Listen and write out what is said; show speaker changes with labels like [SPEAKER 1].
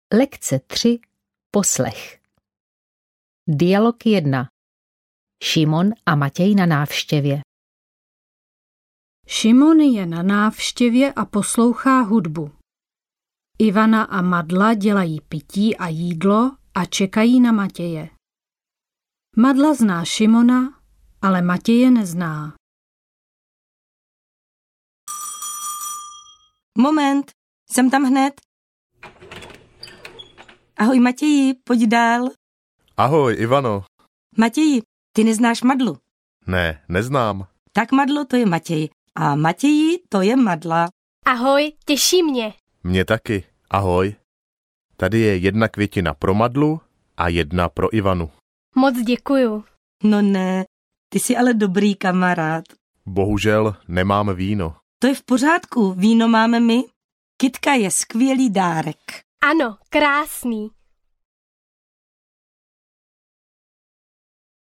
[SPEAKER 1] Lekce 3. Poslech. Dialog 1. Šimon a Matěj na návštěvě.
[SPEAKER 2] Šimon je na návštěvě a poslouchá hudbu. Ivana a Madla dělají pití a jídlo a čekají na Matěje. Madla zná Šimona, ale Matěje nezná.
[SPEAKER 3] Moment, jsem tam hned. Ahoj Matěji, pojď dál.
[SPEAKER 4] Ahoj, Ivano.
[SPEAKER 3] Matěji, ty neznáš Madlu.
[SPEAKER 4] Ne, neznám.
[SPEAKER 3] Tak Madlo, to je Matěj. A Matěji, to je Madla.
[SPEAKER 5] Ahoj, těší mě.
[SPEAKER 4] Mě taky. Ahoj. Tady je 1 květina pro Madlu a 1 pro Ivanu.
[SPEAKER 5] Moc děkuju.
[SPEAKER 3] No ne, ty jsi ale dobrý kamarád.
[SPEAKER 4] Bohužel nemám víno.
[SPEAKER 3] To je v pořádku, víno máme my. Kytka je skvělý dárek.
[SPEAKER 5] Ano, krásný.